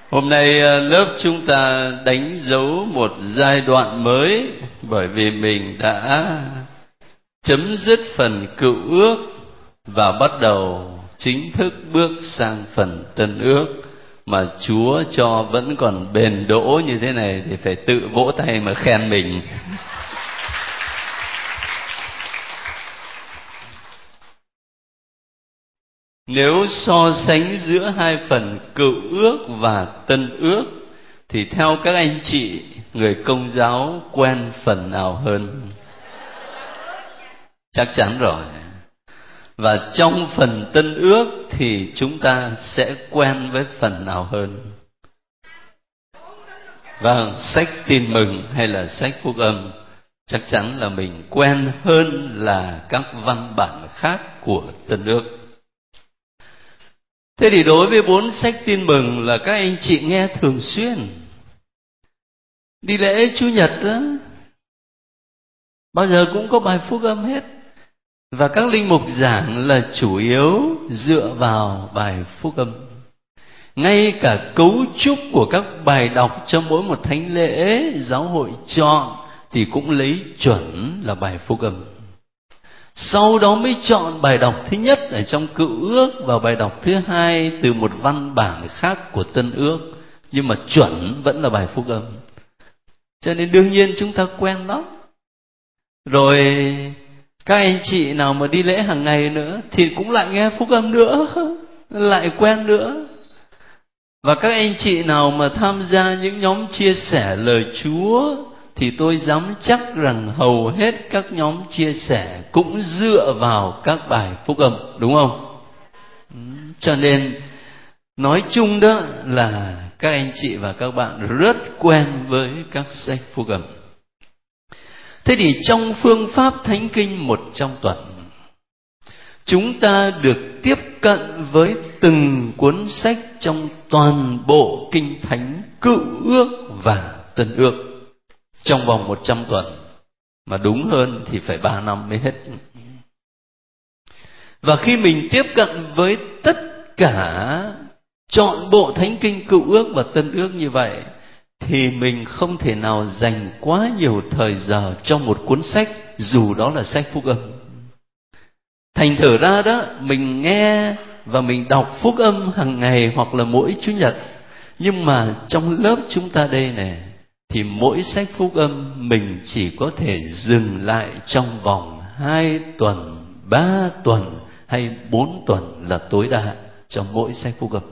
Hôm nay lớp chúng ta đánh dấu một giai đoạn mới, bởi vì mình đã chấm dứt phần Cựu Ước và bắt đầu chính thức bước sang phần Tân Ước. Mà Chúa cho vẫn còn bền đỗ như thế này thì phải tự vỗ tay mà khen mình. Nếu so sánh giữa hai phần Cựu Ước và Tân Ước thì theo các anh chị, người Công giáo quen phần nào hơn? Chắc chắn rồi. Và trong phần Tân Ước thì chúng ta sẽ quen với phần nào hơn? Vâng, sách Tin Mừng hay là sách Phúc Âm, chắc chắn là mình quen hơn là các văn bản khác của Tân Ước. Thế thì đối với 4 sách Tin Mừng là các anh chị nghe thường xuyên. Đi lễ Chủ nhật đó, bao giờ cũng có bài Phúc Âm hết. Và các linh mục giảng là chủ yếu dựa vào bài Phúc Âm. Ngay cả cấu trúc của các bài đọc cho mỗi một thánh lễ giáo hội chọn thì cũng lấy chuẩn là bài Phúc Âm. Sau đó mới chọn bài đọc thứ nhất ở trong Cựu Ước và bài đọc thứ hai từ một văn bản khác của Tân Ước, nhưng mà chuẩn vẫn là bài Phúc Âm. Cho nên đương nhiên chúng ta quen lắm. Rồi các anh chị nào mà đi lễ hàng ngày nữa thì cũng lại nghe Phúc Âm nữa, lại quen nữa. Và các anh chị nào mà tham gia những nhóm chia sẻ lời Chúa thì tôi dám chắc rằng hầu hết các nhóm chia sẻ cũng dựa vào các bài Phúc Âm, đúng không? Cho nên nói chung đó là các anh chị và các bạn rất quen với các sách Phúc Âm. Thế thì trong phương pháp Thánh Kinh 100 tuần, chúng ta được tiếp cận với từng cuốn sách trong toàn bộ Kinh Thánh Cựu Ước và Tân Ước trong vòng 100 tuần, mà đúng hơn thì phải 3 năm mới hết. Và khi mình tiếp cận với tất cả trọn bộ Thánh Kinh Cựu Ước và Tân Ước như vậy thì mình không thể nào dành quá nhiều thời giờ cho một cuốn sách, dù đó là sách Phúc Âm. Thành thử ra đó, mình nghe và mình đọc Phúc Âm hàng ngày hoặc là mỗi Chủ nhật. Nhưng mà trong lớp chúng ta đây này, thì mỗi sách Phúc Âm mình chỉ có thể dừng lại trong vòng 2 tuần, 3 tuần hay 4 tuần là tối đa cho mỗi sách Phúc Âm.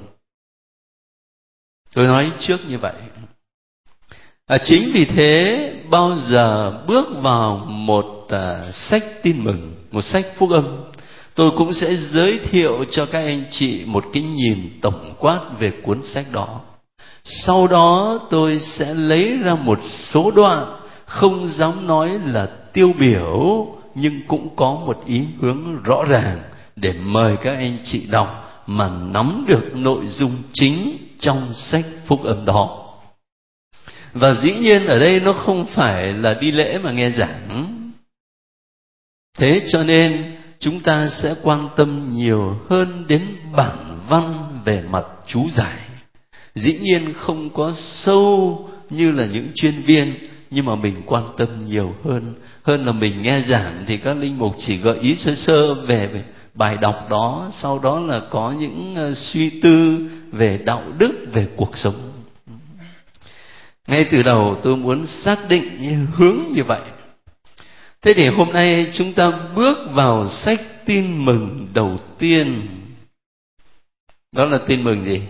Tôi nói trước như vậy. Chính vì thế bao giờ bước vào một sách Tin Mừng, một sách Phúc Âm, tôi cũng sẽ giới thiệu cho các anh chị một cái nhìn tổng quát về cuốn sách đó. Sau đó tôi sẽ lấy ra một số đoạn, không dám nói là tiêu biểu, nhưng cũng có một ý hướng rõ ràng để mời các anh chị đọc mà nắm được nội dung chính trong sách Phúc Âm đó. Và dĩ nhiên ở đây nó không phải là đi lễ mà nghe giảng. Thế cho nên chúng ta sẽ quan tâm nhiều hơn đến bản văn về mặt chú giải. Dĩ nhiên không có sâu như là những chuyên viên, nhưng mà mình quan tâm nhiều hơn là mình nghe giảng thì các linh mục chỉ gợi ý sơ sơ về bài đọc đó, sau đó là có những suy tư về đạo đức, về cuộc sống. Ngay từ đầu tôi muốn xác định hướng như vậy. Thế thì hôm nay chúng ta bước vào sách Tin Mừng đầu tiên. Đó là Tin Mừng gì?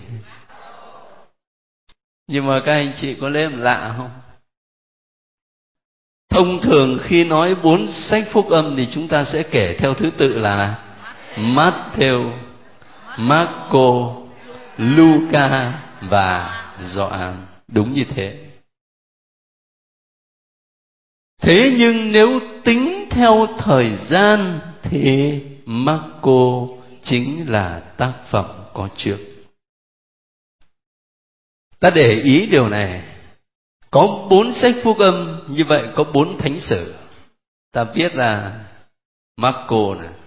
Nhưng mà các anh chị có lấy làm lạ không? Thông thường khi nói 4 sách Phúc Âm thì chúng ta sẽ kể theo thứ tự là Matthew, Marco, Luca và Gioan. Đúng như thế. Thế nhưng nếu tính theo thời gian thì Marco chính là tác phẩm có trước. Ta để ý điều này. Có 4 sách Phúc Âm, như vậy có 4 thánh sử. Ta viết là Marco này,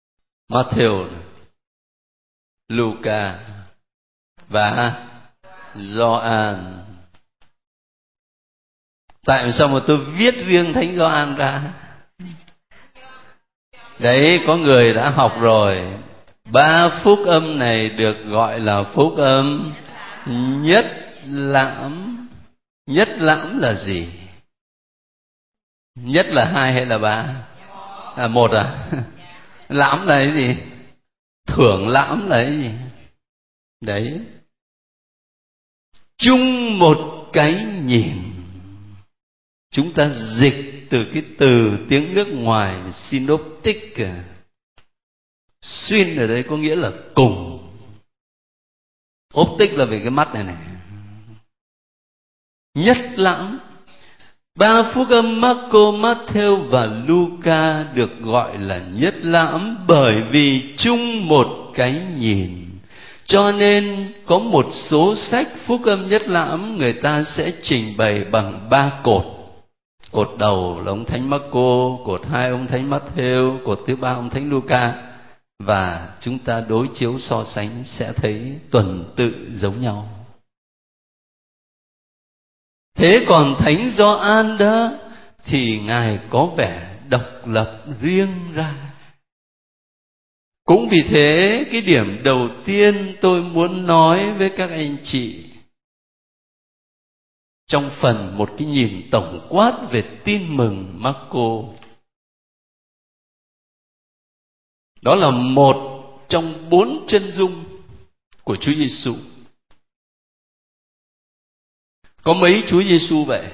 Matthew này, Luca và Gioan. Tại sao mà tôi viết riêng Thánh Gioan ra? Đấy, có người đã học rồi. 3 phúc âm này được gọi là phúc âm nhất lãm. Nhất lãm là gì? Nhất là 2 hay là 3? 1 à? Lãm là cái gì? Thưởng lãm là cái gì? Đấy. Chung một cái nhìn. Chúng ta dịch từ cái từ tiếng nước ngoài synoptic. Xuyên ở đây có nghĩa là cùng. Optic là về cái mắt này này. Nhất lãm. 3 phúc âm Marco, Matthew và Luca được gọi là nhất lãm bởi vì chung một cái nhìn. Cho nên có một số sách phúc âm nhất lãm người ta sẽ trình bày bằng 3 cột. Cột đầu là ông Thánh Marco, cột 2 ông Thánh Matthew, cột thứ 3 ông Thánh Luca. Và chúng ta đối chiếu so sánh sẽ thấy tuần tự giống nhau. Thế còn Thánh Gioan đó thì Ngài có vẻ độc lập riêng ra. Cũng vì thế cái điểm đầu tiên tôi muốn nói với các anh chị trong phần một cái nhìn tổng quát về tin mừng Marco, đó là một trong 4 chân dung của Chúa Giêsu. Có mấy Chúa Giêsu vậy?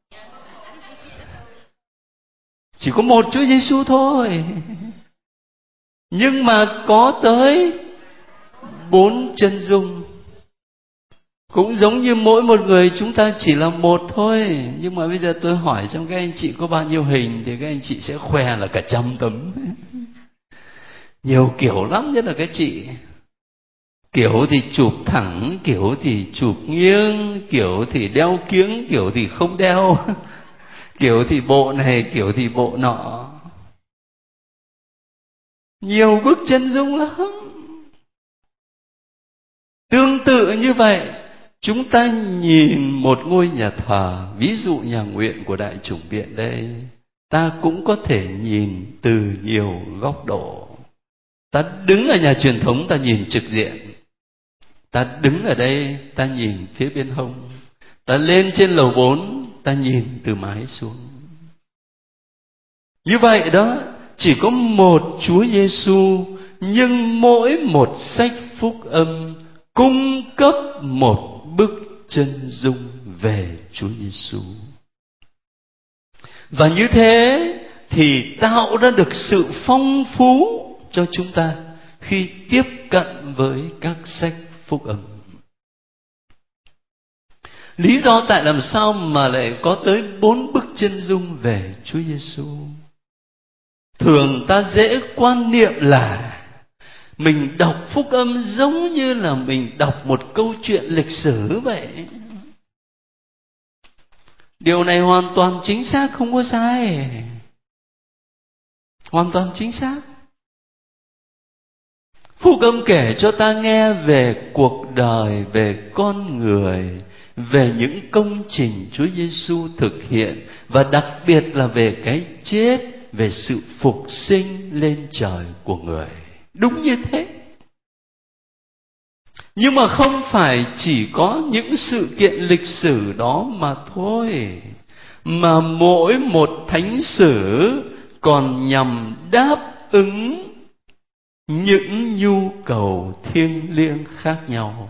Chỉ có một Chúa Giêsu thôi. Nhưng mà có tới 4 chân dung. Cũng giống như mỗi một người chúng ta chỉ là một thôi. Nhưng mà bây giờ tôi hỏi xem các anh chị có bao nhiêu hình thì các anh chị sẽ khoe là cả 100 tấm. Nhiều kiểu lắm, nhất là các chị. Kiểu thì chụp thẳng, kiểu thì chụp nghiêng, kiểu thì đeo kiếng, kiểu thì không đeo, kiểu thì bộ này, kiểu thì bộ nọ. Nhiều bức chân dung lắm. Tương tự như vậy, chúng ta nhìn một ngôi nhà thờ, ví dụ nhà nguyện của Đại Chủng Viện đây, ta cũng có thể nhìn từ nhiều góc độ. Ta đứng ở nhà truyền thống ta nhìn trực diện, ta đứng ở đây ta nhìn phía bên hông, ta lên trên lầu 4 ta nhìn từ mái xuống. Như vậy đó, chỉ có một Chúa Giêsu, nhưng mỗi một sách phúc âm cung cấp một bức chân dung về Chúa Giêsu. Và như thế thì tạo ra được sự phong phú cho chúng ta khi tiếp cận với các sách phúc âm. Lý do tại làm sao mà lại có tới 4 bức chân dung về Chúa Giêsu? Thường ta dễ quan niệm là mình đọc phúc âm giống như là mình đọc một câu chuyện lịch sử vậy. Điều này hoàn toàn chính xác, không có sai. Hoàn toàn chính xác. Phúc âm kể cho ta nghe về cuộc đời, về con người, về những công trình Chúa Giêsu thực hiện, và đặc biệt là về cái chết, về sự phục sinh lên trời của người. Đúng như thế. Nhưng mà không phải chỉ có những sự kiện lịch sử đó mà thôi, mà mỗi một thánh sử còn nhằm đáp ứng những nhu cầu thiêng liêng khác nhau.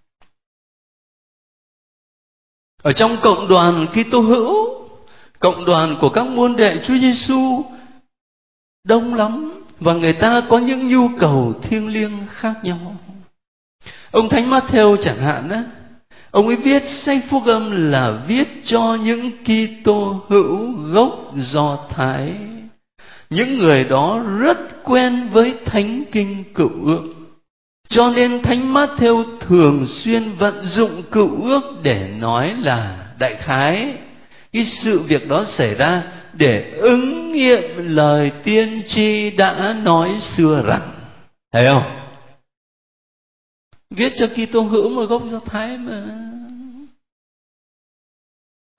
Ở trong cộng đoàn Kitô hữu, cộng đoàn của các môn đệ Chúa Giêsu đông lắm, và người ta có những nhu cầu thiêng liêng khác nhau. Ông Thánh Matthew chẳng hạn á, ông ấy viết sách phúc âm là viết cho những Kitô hữu gốc Do Thái. Những người đó rất quen với Thánh Kinh Cựu Ước, cho nên Thánh Matthew thường xuyên vận dụng Cựu Ước để nói là đại khái cái sự việc đó xảy ra để ứng nghiệm lời tiên tri đã nói xưa rằng. Thấy không? Viết cho Kitô hữu mà gốc Do Thái mà.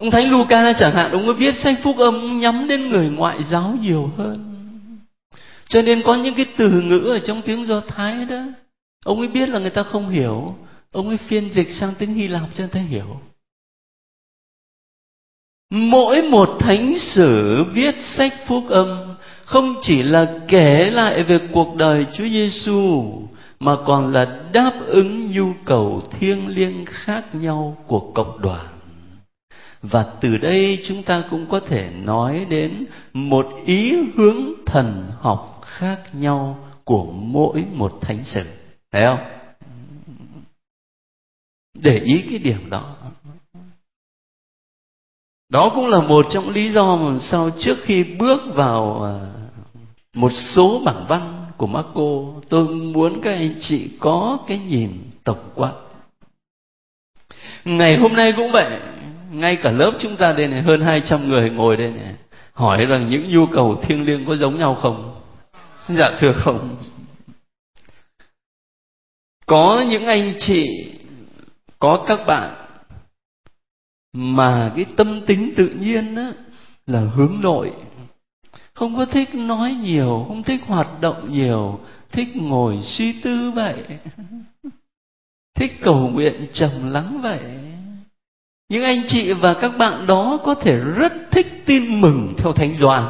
Ông Thánh Luca chẳng hạn, ông ấy viết sách phúc âm nhắm đến người ngoại giáo nhiều hơn. Cho nên có những cái từ ngữ ở trong tiếng Do Thái đó, ông ấy biết là người ta không hiểu, ông ấy phiên dịch sang tiếng Hy Lạp cho người ta hiểu. Mỗi một thánh sử viết sách phúc âm không chỉ là kể lại về cuộc đời Chúa Giêsu, mà còn là đáp ứng nhu cầu thiêng liêng khác nhau của cộng đoàn. Và từ đây chúng ta cũng có thể nói đến một ý hướng thần học khác nhau của mỗi một thánh sử. Thấy không? Để ý cái điểm đó. Đó cũng là một trong lý do mà sao trước khi bước vào một số bản văn của Marco, tôi muốn các anh chị có cái nhìn tổng quát. Ngày hôm nay cũng vậy, ngay cả lớp chúng ta đây này, hơn 200 người ngồi đây này, hỏi rằng những nhu cầu thiêng liêng có giống nhau không? Dạ thưa không. Có những anh chị, có các bạn mà cái tâm tính tự nhiên á là hướng nội, không có thích nói nhiều, không thích hoạt động nhiều, thích ngồi suy tư vậy, thích cầu nguyện trầm lắng vậy. Những anh chị và các bạn đó có thể rất thích tin mừng theo Thánh Gioan.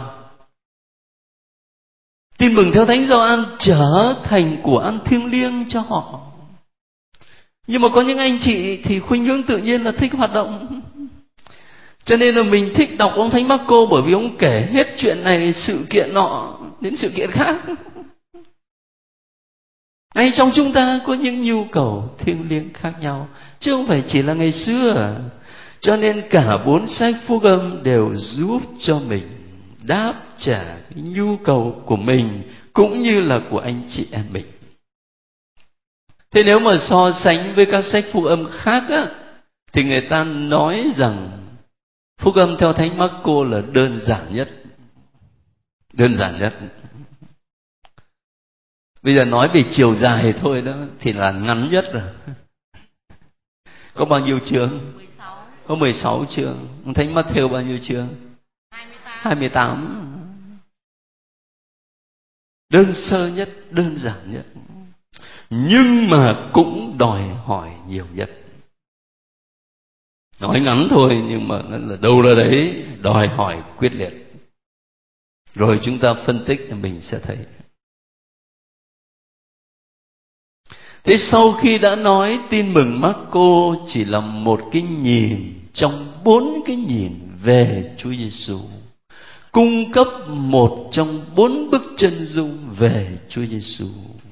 Tin mừng theo Thánh Gioan trở thành của ăn thiêng liêng cho họ. Nhưng mà có những anh chị thì khuynh hướng tự nhiên là thích hoạt động. Cho nên là mình thích đọc ông Thánh Marco, bởi vì ông kể hết chuyện này, sự kiện nọ đến sự kiện khác. Ngay trong chúng ta có những nhu cầu thiêng liêng khác nhau, chứ không phải chỉ là ngày xưa. Cho nên cả 4 sách phúc âm đều giúp cho mình đáp trả cái nhu cầu của mình cũng như là của anh chị em mình. Thế nếu mà so sánh với các sách phúc âm khác á, thì người ta nói rằng phúc âm theo Thánh Marco là đơn giản nhất. Đơn giản nhất. Bây giờ nói về chiều dài thôi đó thì là ngắn nhất rồi. Có bao nhiêu chương? 16. Có 16 chương. Thánh Matthew bao nhiêu chương? 28. Đơn sơ nhất, đơn giản nhất, nhưng mà cũng đòi hỏi nhiều nhất. Nói ngắn thôi nhưng mà nó là đâu là đấy, đòi hỏi quyết liệt. Rồi chúng ta phân tích thì mình sẽ thấy. Thế sau khi đã nói tin mừng Marco chỉ là một cái nhìn trong 4 cái nhìn về Chúa Giêsu, cung cấp một trong 4 bức chân dung về Chúa Giêsu,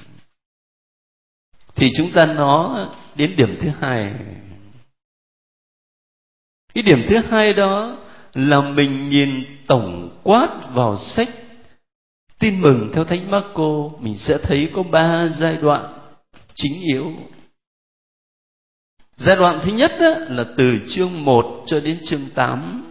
thì chúng ta nói đến điểm thứ hai. Cái điểm thứ hai đó là mình nhìn tổng quát vào sách tin mừng theo Thánh Marco, mình sẽ thấy có 3 giai đoạn chính yếu. Giai đoạn thứ nhất là từ chương 1 cho đến chương 8.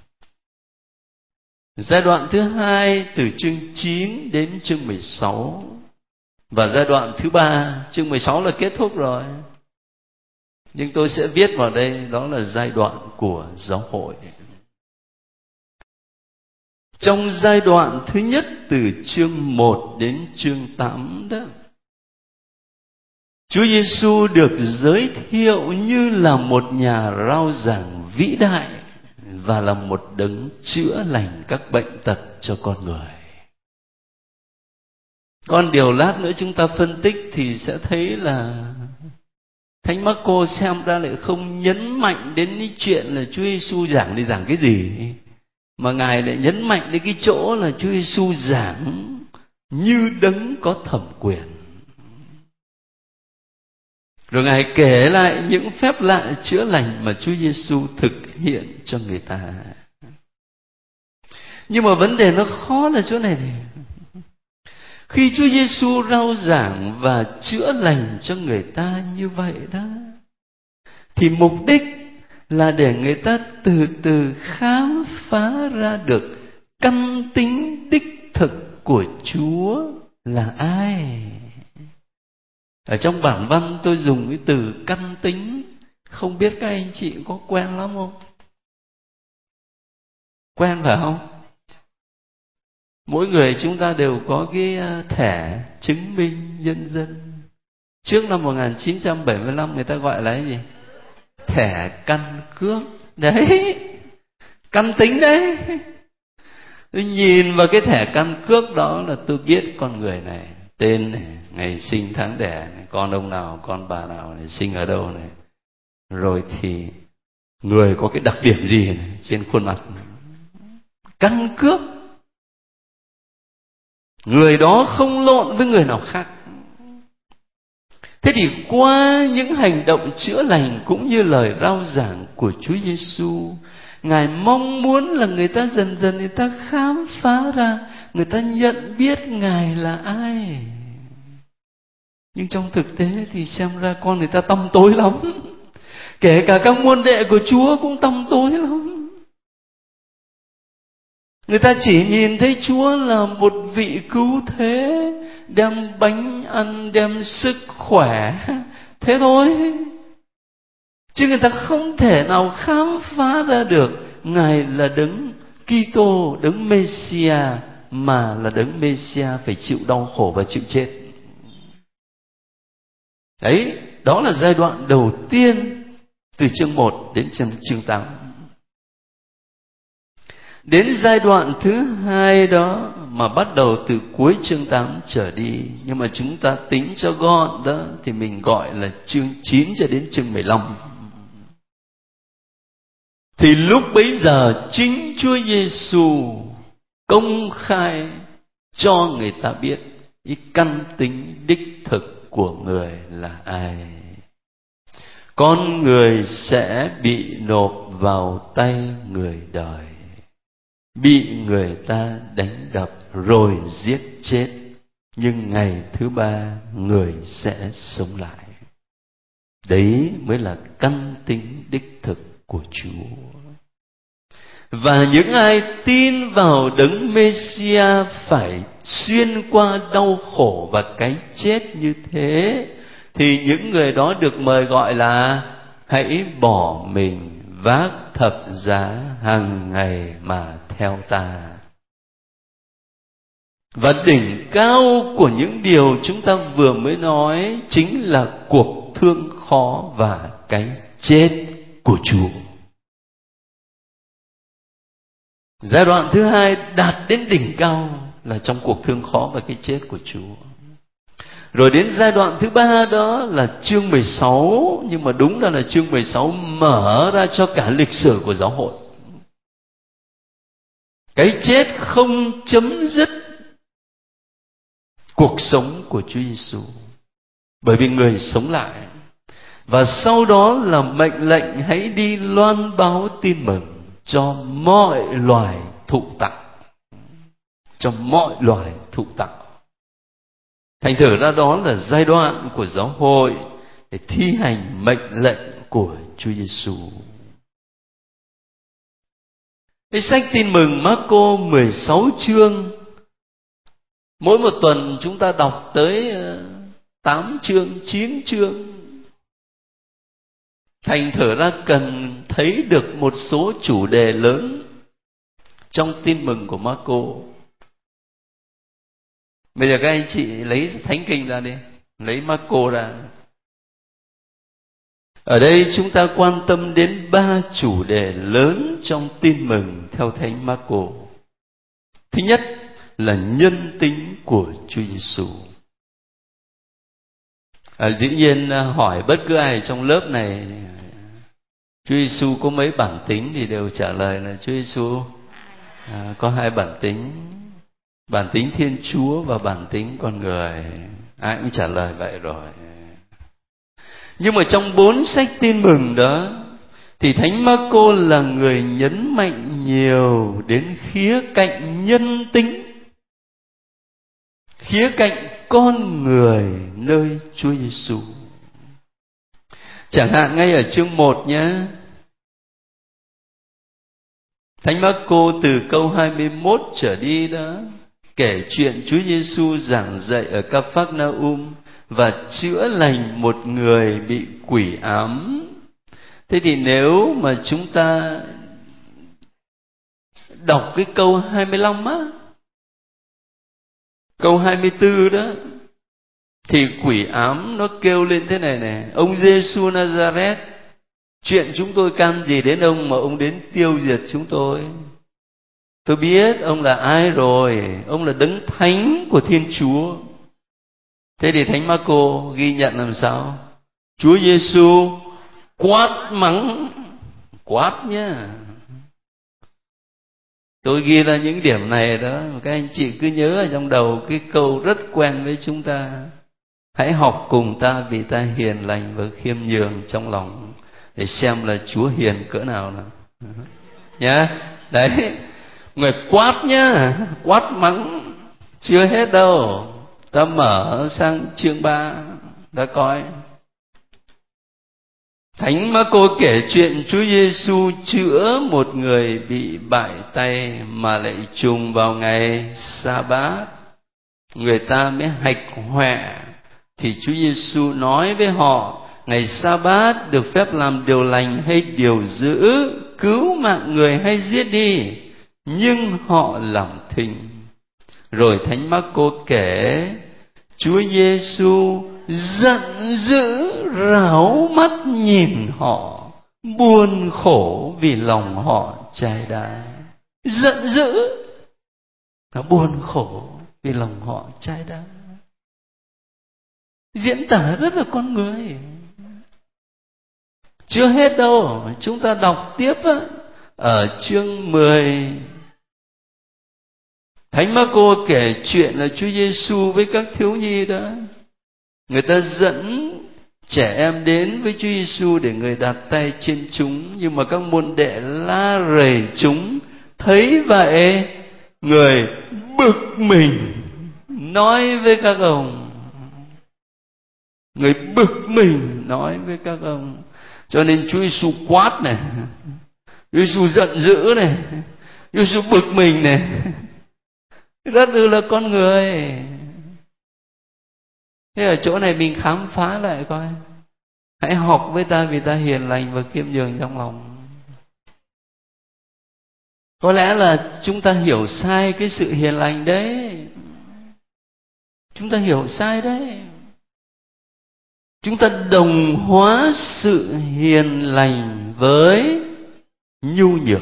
Giai đoạn thứ hai từ chương 9 đến chương 16. Và giai đoạn thứ 3, chương 16 là kết thúc rồi. Nhưng tôi sẽ viết vào đây, đó là giai đoạn của giáo hội. Trong giai đoạn thứ nhất từ chương 1 đến chương 8 đó, Chúa Giêsu được giới thiệu như là một nhà rao giảng vĩ đại và là một đấng chữa lành các bệnh tật cho con người. Còn điều lát nữa chúng ta phân tích thì sẽ thấy là Thánh Marco xem ra lại không nhấn mạnh đến cái chuyện là Chúa Giêsu giảng đi giảng cái gì, mà Ngài lại nhấn mạnh đến cái chỗ là Chúa Giêsu giảng như đấng có thẩm quyền. Rồi Ngài kể lại những phép lạ chữa lành mà Chúa Giêsu thực hiện cho người ta. Nhưng mà vấn đề nó khó là chỗ này này. Khi Chúa Giêsu rao giảng và chữa lành cho người ta như vậy đó, thì mục đích là để người ta từ từ khám phá ra được căn tính đích thực của Chúa là ai. Ở trong bản văn tôi dùng cái từ căn tính, không biết các anh chị có quen lắm không? Quen phải không? Mỗi người chúng ta đều có cái thẻ chứng minh nhân dân. Trước năm 1975 người ta gọi là cái gì? Thẻ căn cước. Đấy, căn tính đấy. Tôi nhìn vào cái thẻ căn cước đó là tôi biết con người này, tên này, ngày sinh tháng đẻ này, con ông nào, con bà nào này, sinh ở đâu này. Rồi thì người có cái đặc điểm gì này trên khuôn mặt này. Căn cước. Người đó không lộn với người nào khác. Thế thì qua những hành động chữa lành cũng như lời rao giảng của Chúa Giêsu, Ngài mong muốn là người ta dần dần người ta khám phá ra, người ta nhận biết Ngài là ai. Nhưng trong thực tế thì xem ra con người ta tăm tối lắm. Kể cả các môn đệ của Chúa cũng tăm tối lắm. Người ta chỉ nhìn thấy Chúa là một vị cứu thế, đem bánh ăn, đem sức khỏe, thế thôi. Chứ người ta không thể nào khám phá ra được Ngài là đấng Kitô, đấng Mêsia, mà là đấng Mêsia phải chịu đau khổ và chịu chết. Đấy, đó là giai đoạn đầu tiên từ chương 1 đến chương 8. Đến giai đoạn thứ hai đó mà bắt đầu từ cuối chương 8 trở đi, nhưng mà chúng ta tính cho gọn đó thì mình gọi là chương 9 cho đến chương 15. Thì lúc bấy giờ chính Chúa Giêsu công khai cho người ta biết cái căn tính đích thực của người là ai. Con người sẽ bị nộp vào tay người đời, bị người ta đánh đập rồi giết chết, nhưng ngày thứ ba người sẽ sống lại. Đấy mới là căn tính đích thực của Chúa. Và những ai tin vào đấng Mêsia phải xuyên qua đau khổ và cái chết như thế, thì những người đó được mời gọi là hãy bỏ mình vác thập giá hàng ngày mà theo ta. Và đỉnh cao của những điều chúng ta vừa mới nói chính là cuộc thương khó và cái chết của Chúa. Giai đoạn thứ hai đạt đến đỉnh cao là trong cuộc thương khó và cái chết của Chúa. Rồi đến giai đoạn thứ ba đó là chương 16, nhưng mà đúng ra là chương 16 mở ra cho cả lịch sử của giáo hội. Cái chết không chấm dứt cuộc sống của Chúa Giêsu, bởi vì người sống lại. Và sau đó là mệnh lệnh hãy đi loan báo tin mừng cho mọi loài thụ tạo. Cho mọi loài thụ tạo. Thành thử ra đó là giai đoạn của giáo hội để thi hành mệnh lệnh của Chúa Giêsu. Cái sách tin mừng Máccô 16 chương, mỗi một tuần chúng ta đọc tới 8 chương, 9 chương. Thành thử ra cần thấy được một số chủ đề lớn trong tin mừng của Máccô. Bây giờ các anh chị lấy Thánh Kinh ra đi, lấy Máccô ra. Ở đây chúng ta quan tâm đến 3 chủ đề lớn trong tin mừng theo Thánh Máccô. Thứ nhất là nhân tính của Chúa Giêsu. Dĩ nhiên hỏi bất cứ ai trong lớp này Chúa Giêsu có mấy bản tính thì đều trả lời là Chúa Giêsu có 2 bản tính. Bản tính Thiên Chúa và bản tính con người. Ai cũng trả lời vậy rồi. Nhưng mà trong 4 sách tin mừng đó thì Thánh Máccô là người nhấn mạnh nhiều đến khía cạnh nhân tính, khía cạnh con người nơi Chúa Giêsu. Chẳng hạn ngay ở chương 1 nhé, Thánh Máccô từ câu 21 trở đi đó kể chuyện Chúa Giêsu giảng dạy ở Ca-phác-na-um và chữa lành một người bị quỷ ám. Thế thì nếu mà chúng ta đọc cái câu 25 á, câu 24 đó, thì quỷ ám nó kêu lên thế này này: ông Giêsu Nazareth, chuyện chúng tôi can gì đến ông mà ông đến tiêu diệt chúng tôi? Tôi biết ông là ai rồi, ông là đấng thánh của Thiên Chúa. Thế thì Thánh Mác-cô ghi nhận làm sao? Chúa Giêsu quát mắng, quát nhá. Tôi ghi ra những điểm này đó, các anh chị cứ nhớ ở trong đầu cái câu rất quen với chúng ta: hãy học cùng ta vì ta hiền lành và khiêm nhường trong lòng, để xem là Chúa hiền cỡ nào nào. Nhá. Đấy, người quát nhá, quát mắng. Chưa hết đâu, ta mở sang chương 3 đã coi. Thánh Mác-cô kể chuyện Chúa Giêsu chữa một người bị bại tay mà lại trùng vào ngày Sa-bát. Người ta mới hạch hoẹ, thì Chúa Giêsu nói với họ: ngày Sa-bát được phép làm điều lành hay điều dữ, cứu mạng người hay giết đi? Nhưng họ làm thinh. Rồi Thánh Mác-cô kể Chúa Giêsu giận dữ ráo mắt nhìn họ, buồn khổ vì lòng họ chai đá. Giận dữ, buồn khổ vì lòng họ chai đá. Diễn tả rất là con người. Chưa hết đâu, chúng ta đọc tiếp á, ở chương 10. Thánh Mác-cô kể chuyện là Chúa Giêsu với các thiếu nhi đó. Người ta dẫn trẻ em đến với Chúa Giêsu để người đặt tay trên chúng, nhưng mà các môn đệ la rầy chúng. Thấy vậy, người bực mình nói với các ông. Người bực mình nói với các ông. Cho nên Chúa Giêsu quát này, Chúa Giêsu giận dữ này, Chúa Giêsu bực mình này, rất là con người. Thế ở chỗ này mình khám phá lại coi. Hãy học với ta vì ta hiền lành và khiêm nhường trong lòng. Có lẽ là chúng ta hiểu sai cái sự hiền lành đấy. Chúng ta hiểu sai đấy. Chúng ta đồng hóa sự hiền lành với nhu nhược.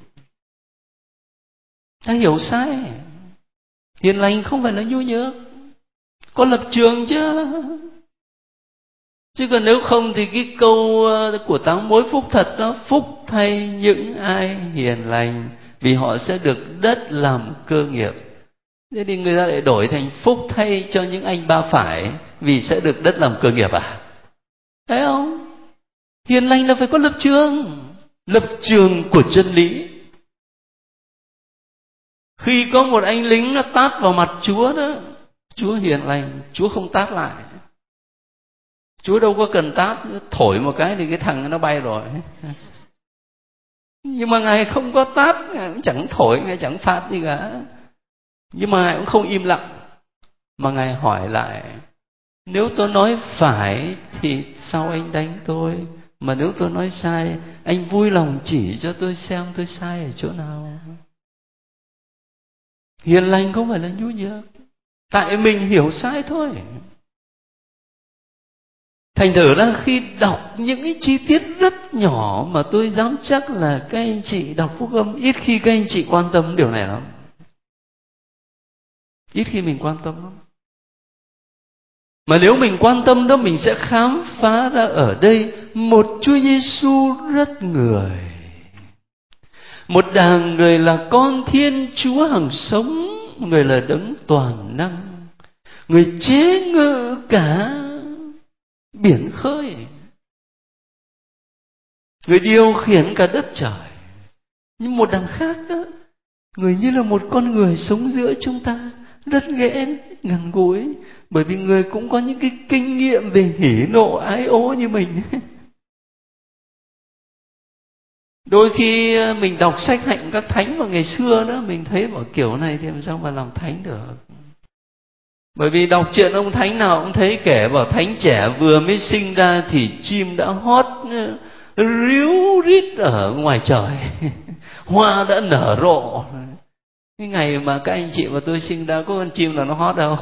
Ta hiểu sai. Hiền lành không phải là nhu nhược. Có lập trường chứ. Chứ còn nếu không thì cái câu của Tám Mối Phúc Thật đó: phúc thay những ai hiền lành, vì họ sẽ được đất làm cơ nghiệp. Thế thì người ta lại đổi thành phúc thay cho những anh ba phải, vì sẽ được đất làm cơ nghiệp à? Thấy không? Hiền lành là phải có lập trường. Lập trường của chân lý. Khi có một anh lính nó tát vào mặt Chúa đó, Chúa hiền lành, Chúa không tát lại. Chúa đâu có cần tát, thổi một cái thì cái thằng nó bay rồi. Nhưng mà Ngài không có tát, Ngài cũng chẳng thổi, Ngài chẳng phạt gì cả. Nhưng mà Ngài cũng không im lặng, mà Ngài hỏi lại: nếu tôi nói phải thì sao anh đánh tôi? Mà nếu tôi nói sai, anh vui lòng chỉ cho tôi xem tôi sai ở chỗ nào. Hiền lành không phải là nhu nhược, tại mình hiểu sai thôi. Thành thử là khi đọc những cái chi tiết rất nhỏ mà tôi dám chắc là các anh chị đọc phúc âm ít khi các anh chị quan tâm điều này lắm. Ít khi mình quan tâm lắm. Mà nếu mình quan tâm đó, mình sẽ khám phá ra ở đây một Chúa Giêsu rất người. Một đàng người là con Thiên Chúa hằng sống, người là đấng toàn năng, người chế ngự cả biển khơi, người điều khiển cả đất trời. Nhưng một đằng khác đó, người như là một con người sống giữa chúng ta, rất gần gũi, bởi vì người cũng có những cái kinh nghiệm về hỉ nộ ái ố như mình. Đôi khi mình đọc sách hạnh các thánh vào ngày xưa đó, mình thấy bảo kiểu này thì làm sao mà làm thánh được. Bởi vì đọc chuyện ông thánh nào cũng thấy kể bảo thánh trẻ vừa mới sinh ra thì chim đã hót ríu rít ở ngoài trời. hoa đã nở rộ. Cái ngày mà các anh chị và tôi sinh ra có con chim nào nó hót đâu.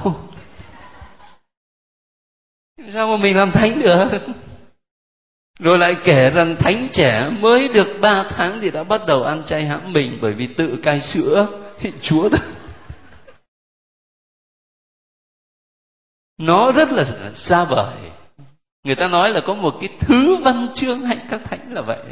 Sao mà mình làm thánh được? Rồi lại kể rằng thánh trẻ mới được 3 tháng thì đã bắt đầu ăn chay hãm mình bởi vì tự cai sữa. Chúa thôi. Nó rất là xa vời. Người ta nói là có một cái thứ văn chương hạnh các thánh là vậy.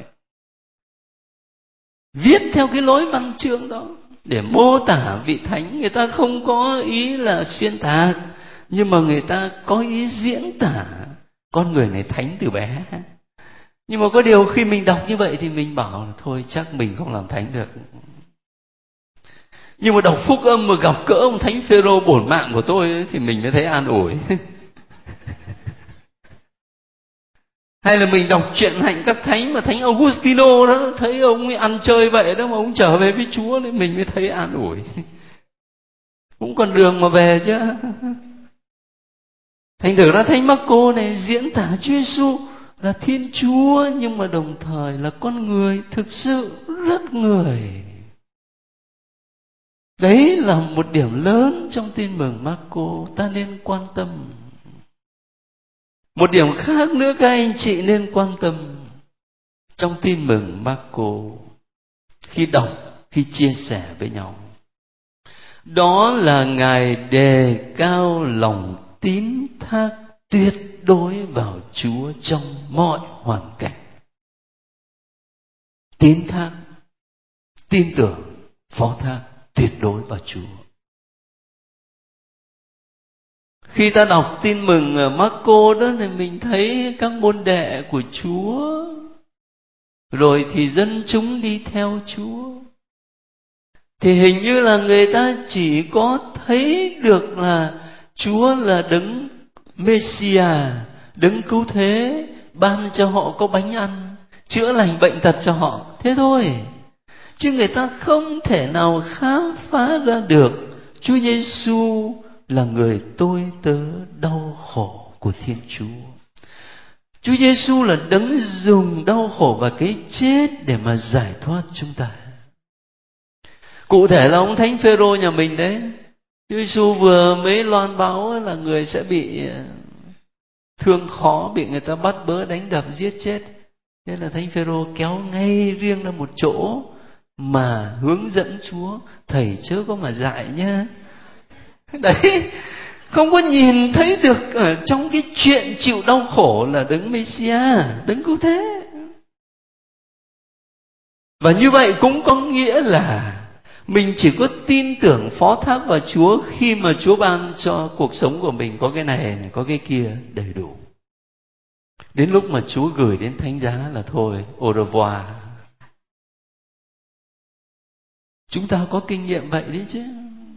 Viết theo cái lối văn chương đó để mô tả vị thánh. Người ta không có ý là xuyên tạc, nhưng mà người ta có ý diễn tả con người này thánh từ bé. Nhưng mà có điều khi mình đọc như vậy thì mình bảo là thôi chắc mình không làm thánh được. Nhưng mà đọc phúc âm mà gặp cỡ ông thánh Phêrô bổn mạng của tôi ấy, thì mình mới thấy an ủi. Hay là mình đọc truyện hạnh các thánh mà thánh Augustino đó, thấy ông ấy ăn chơi vậy đó mà ông trở về với Chúa nên mình mới thấy an ủi. Cũng còn đường mà về chứ. Thành thử ra thánh Marco này diễn tả Chúa Giêsu là Thiên Chúa nhưng mà đồng thời là con người thực sự rất người. Đấy là một điểm lớn trong tin mừng Marco ta nên quan tâm. Một điểm khác nữa các anh chị nên quan tâm trong tin mừng Marco khi đọc, khi chia sẻ với nhau. Đó là Ngài đề cao lòng tín thác tuyệt đối vào Chúa trong mọi hoàn cảnh. Tín thác, tin tưởng, phó thác tuyệt đối vào Chúa. Khi ta đọc tin mừng Marco đó thì mình thấy các môn đệ của Chúa, rồi thì dân chúng đi theo Chúa. Thì hình như là người ta chỉ có thấy được là Chúa là đấng Messia, đấng cứu thế, ban cho họ có bánh ăn, chữa lành bệnh tật cho họ, thế thôi. Chứ người ta không thể nào khám phá ra được Chúa Giêsu là người tôi tớ đau khổ của Thiên Chúa. Chúa Giêsu là đấng dùng đau khổ và cái chết để mà giải thoát chúng ta. Cụ thể là ông thánh Phêrô nhà mình đấy. Chúa Giêsu vừa mới loan báo là người sẽ bị thương khó, bị người ta bắt bớ đánh đập giết chết. Thế là thánh Phêrô kéo ngay riêng ra một chỗ mà hướng dẫn Chúa, thầy chớ có mà dạy nhá. Đấy, không có nhìn thấy được ở trong cái chuyện chịu đau khổ là đấng Messia, đấng cứu thế. Và như vậy cũng có nghĩa là mình chỉ có tin tưởng phó thác vào Chúa khi mà Chúa ban cho cuộc sống của mình có cái này, có cái kia đầy đủ. Đến lúc mà Chúa gửi đến thánh giá là thôi, au revoir. Chúng ta có kinh nghiệm vậy đấy chứ.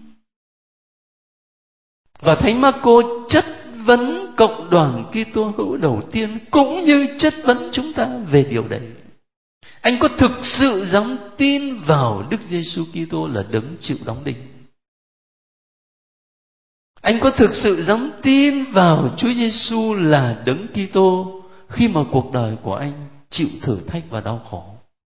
Và thánh Marco chất vấn cộng đoàn Kitô hữu đầu tiên cũng như chất vấn chúng ta về điều đấy. Anh có thực sự dám tin vào Đức Giêsu Kitô là đấng chịu đóng đinh? Anh có thực sự dám tin vào Chúa Giêsu là đấng Kitô khi mà cuộc đời của anh chịu thử thách và đau khổ?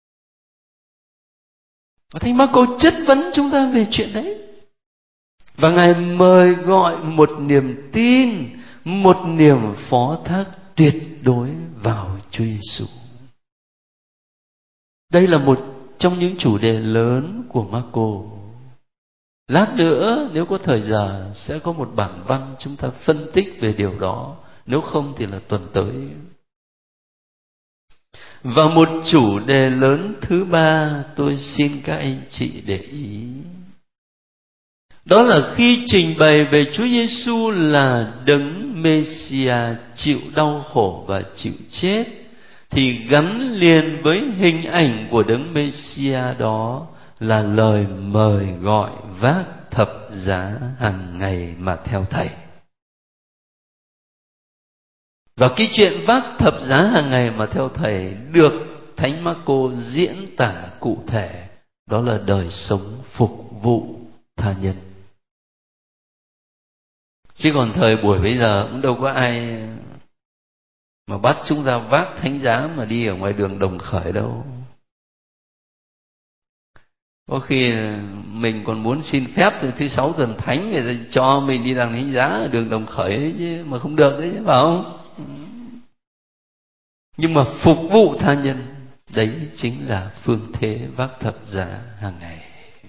Và thánh Marco chất vấn chúng ta về chuyện đấy. Và Ngài mời gọi một niềm tin, một niềm phó thác tuyệt đối vào Chúa Giêsu. Đây là một trong những chủ đề lớn của Marco. Lát nữa nếu có thời giờ sẽ có một bản văn chúng ta phân tích về điều đó, nếu không thì là tuần tới. Và một chủ đề lớn thứ ba tôi xin các anh chị để ý. Đó là khi trình bày về Chúa Giêsu là đấng Messia chịu đau khổ và chịu chết, thì gắn liền với hình ảnh của đấng Messia đó là lời mời gọi vác thập giá hàng ngày mà theo Thầy. Và cái chuyện vác thập giá hàng ngày mà theo Thầy được thánh Marco diễn tả cụ thể, đó là đời sống phục vụ tha nhân. Chứ còn thời buổi bây giờ cũng đâu có ai mà bắt chúng ta vác thánh giá mà đi ở ngoài đường Đồng Khởi đâu. Có khi mình còn muốn xin phép từ thứ 6 tuần thánh người ta cho mình đi làm thánh giá ở đường Đồng Khởi ấy chứ, mà không được đấy chứ, phải không? Nhưng mà phục vụ tha nhân, đấy chính là phương thế vác thập giá hàng ngày.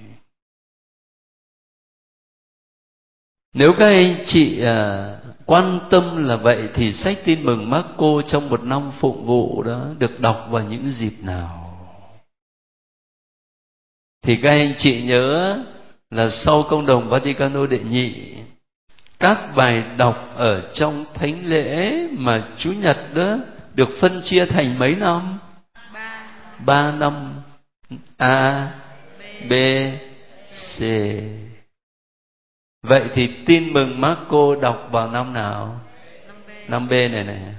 Nếu các anh chị quan tâm là vậy thì sách Tin Mừng Mác-cô trong một năm phụng vụ đó được đọc vào những dịp nào? Thì các anh chị nhớ là sau Công đồng Vaticano đệ nhị, các bài đọc ở trong thánh lễ mà Chủ nhật đó được phân chia thành mấy năm? 3 năm. A, B, C. Vậy thì Tin Mừng Mác-cô đọc vào năm nào? Năm B này.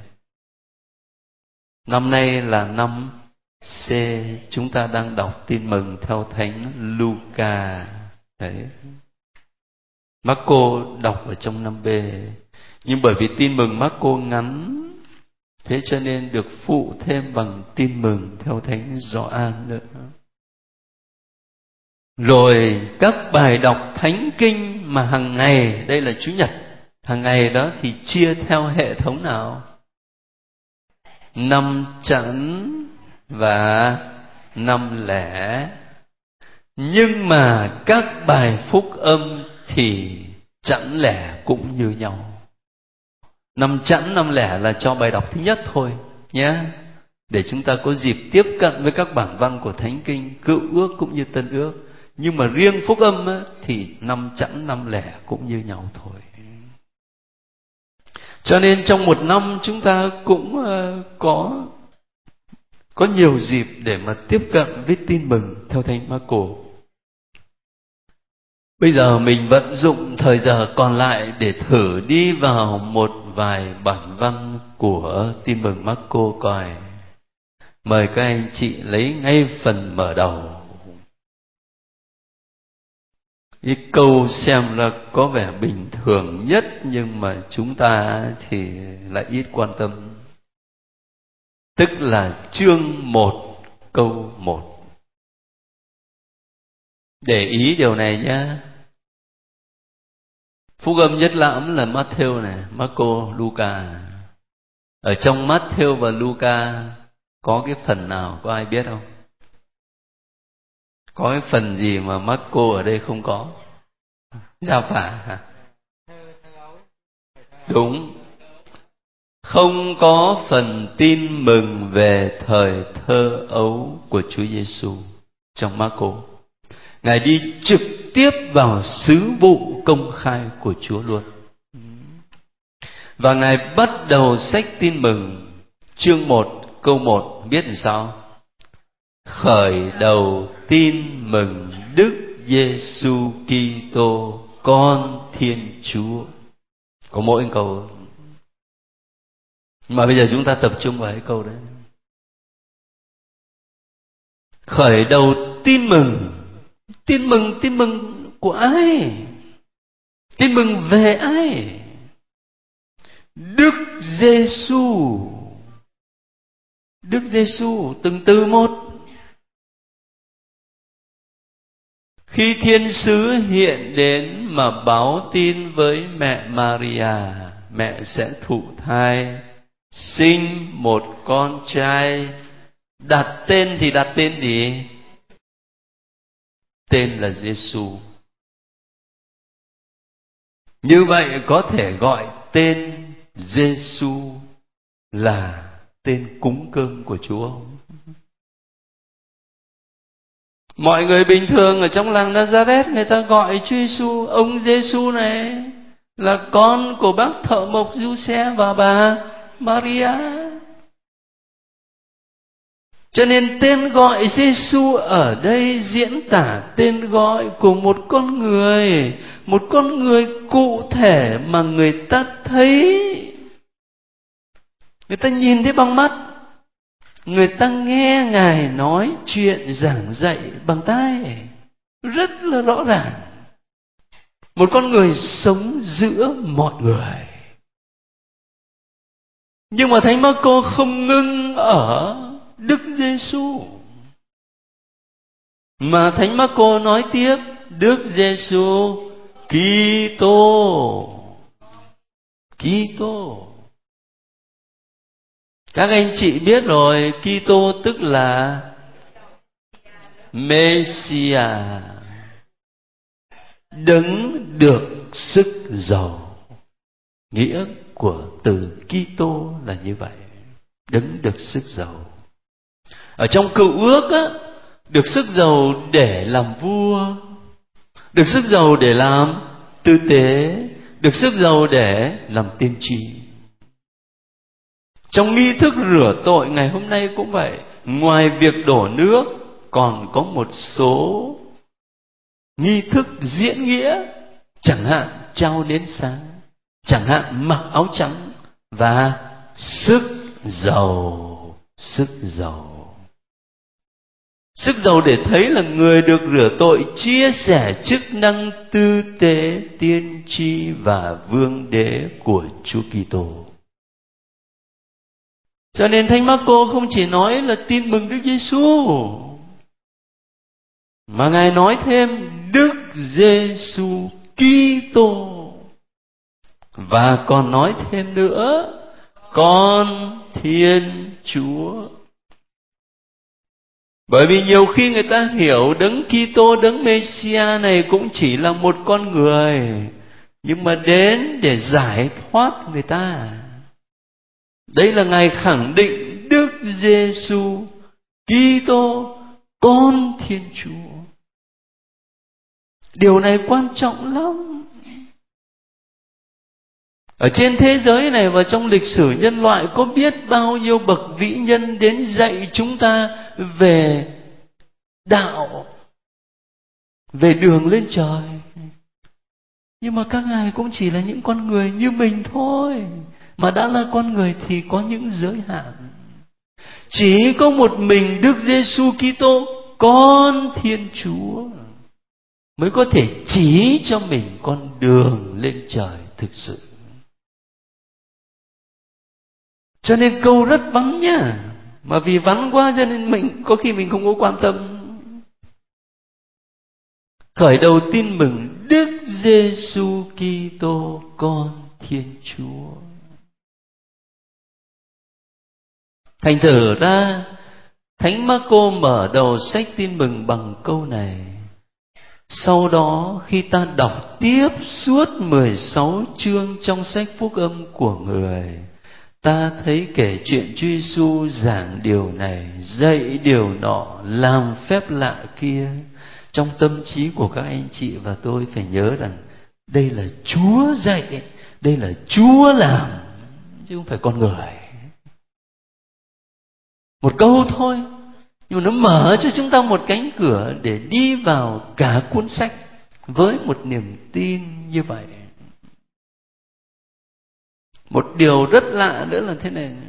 Năm nay là năm C. Chúng ta đang đọc Tin Mừng theo Thánh Luca. Đấy. Mác-cô đọc ở trong năm B. Nhưng bởi vì Tin Mừng Mác-cô ngắn, thế cho nên được phụ thêm bằng Tin Mừng theo Thánh Gioan nữa. Rồi các bài đọc Thánh Kinh mà hàng ngày, đây là Chủ nhật, hàng ngày đó thì chia theo hệ thống nào? Năm chẵn và năm lẻ. Nhưng mà các bài phúc âm thì chẵn lẻ cũng như nhau. Năm chẵn năm lẻ là cho bài đọc thứ nhất thôi nhé, để chúng ta có dịp tiếp cận với các bản văn của Thánh Kinh, Cựu Ước cũng như Tân Ước. Nhưng mà riêng phúc âm thì năm chẵn năm lẻ cũng như nhau thôi. Cho nên trong một năm chúng ta cũng có nhiều dịp để mà tiếp cận với Tin Mừng theo Thánh Mác-cô. Bây giờ mình vận dụng thời giờ còn lại để thử đi vào một vài bản văn của Tin Mừng Mác-cô coi. Mời các anh chị lấy ngay phần mở đầu. Cái câu xem là có vẻ bình thường nhất, nhưng mà chúng ta thì lại ít quan tâm. Tức là chương 1 câu 1. Để ý điều này nhé. Phúc âm nhất lãm là Matthew này, Marco, Luca. Ở trong Matthew và Luca có cái phần nào có ai biết không? Có cái phần gì mà Marco ở đây không có? Giao phả hả? Đúng. Không có phần tin mừng về thời thơ ấu của Chúa Giêsu trong Marco. Ngài đi trực tiếp vào sứ vụ công khai của Chúa luôn. Và Ngài bắt đầu sách Tin Mừng chương 1 câu 1 biết làm sao? Khởi đầu tin mừng Đức Giêsu Kitô con Thiên Chúa. Có mỗi câu. Mà bây giờ chúng ta tập trung vào cái câu đấy. Khởi đầu tin mừng. Tin mừng của ai? Tin mừng về ai? Đức Giêsu. Đức Giêsu từng từ một. Khi thiên sứ hiện đến mà báo tin với mẹ Maria, mẹ sẽ thụ thai, sinh một con trai. Đặt tên thì đặt tên gì? Tên là Giêsu. Như vậy có thể gọi tên Giêsu là tên cúng cơm của Chúa không? Mọi người bình thường ở trong làng Nazareth người ta gọi Chúa Giêsu, ông Giêsu này là con của bác thợ mộc Giuse và bà Maria. Cho nên tên gọi Giêsu ở đây diễn tả tên gọi của một con người cụ thể mà người ta thấy, người ta nhìn thấy bằng mắt, người ta nghe Ngài nói chuyện giảng dạy bằng tai rất là rõ ràng. Một con người sống giữa mọi người. Nhưng mà Thánh Mác-cô không ngưng ở Đức Giêsu. Mà Thánh Mác-cô nói tiếp, Đức Giêsu Kitô. Kitô. Các anh chị biết rồi, Kitô tức là Messiah, đấng được sức giàu. Nghĩa của từ Kitô là như vậy, đấng được sức giàu. Ở trong Cựu Ước á, được sức giàu để làm vua, được sức giàu để làm tư tế, được sức giàu để làm tiên tri. Trong nghi thức rửa tội ngày hôm nay cũng vậy, ngoài việc đổ nước còn có một số nghi thức diễn nghĩa, chẳng hạn trao nến sáng, chẳng hạn mặc áo trắng và sức giàu. Sức giàu. Sức giàu để thấy là người được rửa tội chia sẻ chức năng tư tế, tiên tri và vương đế của Chúa Kitô. Cho nên Thánh Mác-cô không chỉ nói là tin mừng Đức Giêsu, mà Ngài nói thêm Đức Giêsu Kitô, và còn nói thêm nữa, con Thiên Chúa. Bởi vì nhiều khi người ta hiểu đấng Kitô, đấng Messiah này cũng chỉ là một con người, nhưng mà đến để giải thoát người ta. Đây là Ngài khẳng định Đức Giêsu Kitô, con Thiên Chúa. Điều này quan trọng lắm. Ở trên thế giới này và trong lịch sử nhân loại có biết bao nhiêu bậc vĩ nhân đến dạy chúng ta về đạo, về đường lên trời. Nhưng mà các ngài cũng chỉ là những con người như mình thôi. Mà đã là con người thì có những giới hạn. Chỉ có một mình Đức Giêsu Kitô, con Thiên Chúa, mới có thể chỉ cho mình con đường lên trời thực sự. Cho nên câu rất vắn nhá. Mà vì vắn quá cho nên có khi mình không có quan tâm. Khởi đầu tin mừng Đức Giêsu Kitô, con Thiên Chúa. Thành thử ra Thánh Mác-cô mở đầu sách tin mừng bằng câu này. Sau đó khi ta đọc tiếp suốt 16 chương trong sách Phúc Âm của Người, ta thấy kể chuyện Chúa Giêsu giảng điều này, dạy điều nọ, làm phép lạ kia. Trong tâm trí của các anh chị và tôi phải nhớ rằng đây là Chúa dạy, đây là Chúa làm, chứ không phải con người. Một câu thôi, nhưng nó mở cho chúng ta một cánh cửa để đi vào cả cuốn sách với một niềm tin như vậy. Một điều rất lạ nữa là thế này.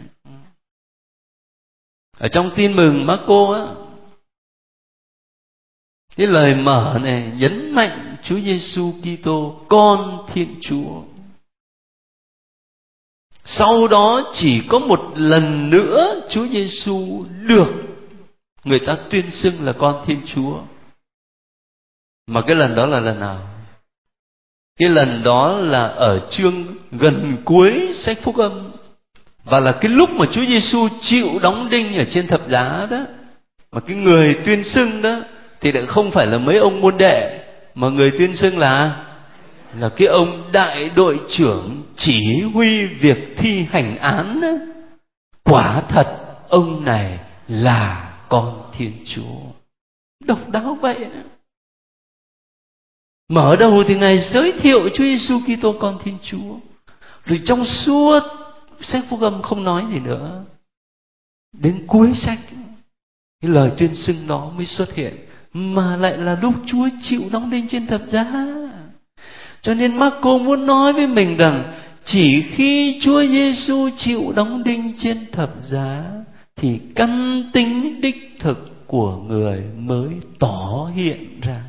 Ở trong tin mừng Mác-cô á, cái lời mở này nhấn mạnh Chúa Giêsu Kitô, con Thiên Chúa. Sau đó chỉ có một lần nữa Chúa Giêsu được người ta tuyên xưng là con Thiên Chúa. Mà cái lần đó là lần nào? Cái lần đó là ở chương gần cuối sách Phúc Âm, và là cái lúc mà Chúa Giêsu chịu đóng đinh ở trên thập giá đó. Mà cái người tuyên xưng đó thì lại không phải là mấy ông môn đệ, mà người tuyên xưng là cái ông đại đội trưởng chỉ huy việc thi hành án đó. Quả thật ông này là con Thiên Chúa. Độc đáo vậy đó. Mở đầu thì Ngài giới thiệu Chúa Giêsu Kitô, con Thiên Chúa. Rồi trong suốt sách Phúc Âm không nói gì nữa. Đến cuối sách, cái lời tuyên xưng đó mới xuất hiện, mà lại là lúc Chúa chịu đóng đinh trên thập giá. Cho nên Mác-cô muốn nói với mình rằng chỉ khi Chúa Giêsu chịu đóng đinh trên thập giá thì căn tính đích thực của người mới tỏ hiện ra.